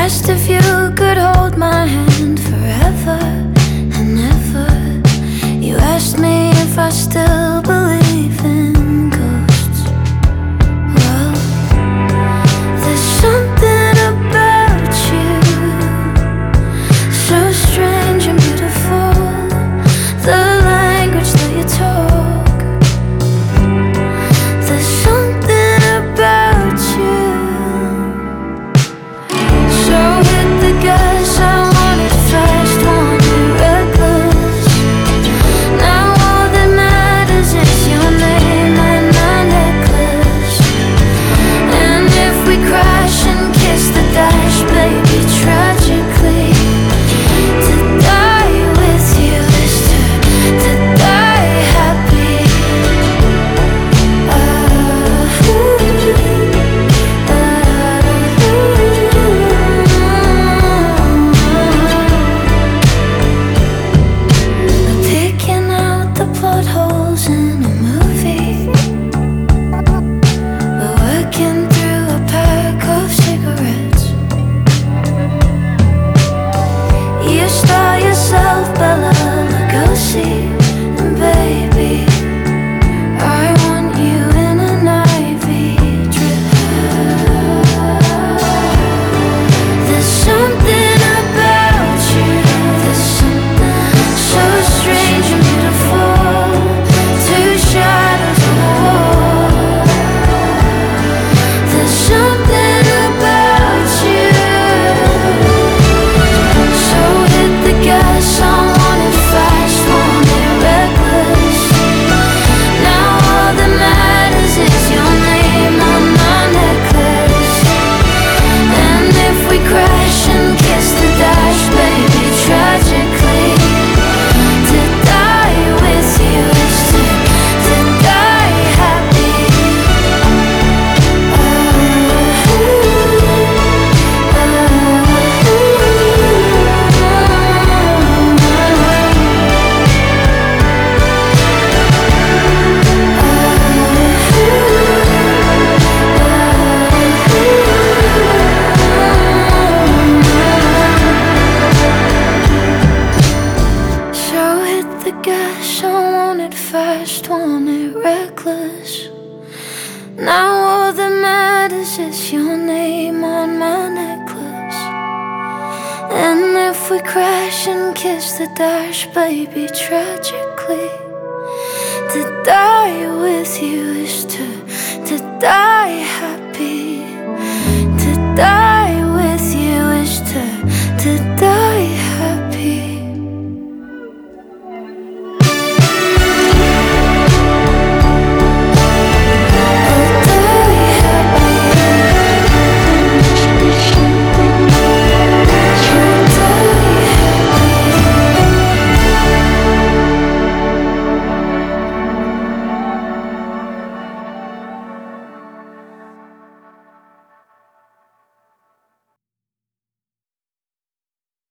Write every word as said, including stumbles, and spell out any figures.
asked if you could hold my hand forever and ever. You asked me if I still believe in ghosts. Well, there's something about you so strange and beautiful. The language that you talk, there's something about you. So hit the gas, I want it fast, want it reckless. Now all that matters is your name on my necklace. And if we crash and kiss the dash, baby, tragically, to die with you is to, to die happy. Uh, ooh, uh, ooh. Picking out the plot holes in a movie. We're working through a pack of cigarettes. You star yourself, Bella Lugosi, and baby, I want you in an ivy drip. There's something about you, there's something so strange and beautiful. Two shadows on the wall. There's something about you. So hit the gas, I want it fast, want it reckless. Now all that matters is your name on my necklace. And if we crash and kiss the dash, baby, tragically, to die with you is to, to die happy. Uh, So hit the gas, I want it fast, want it reckless. Now all that matters is your name on my necklace. And if we crash and kiss the dash, baby, tragically, to die with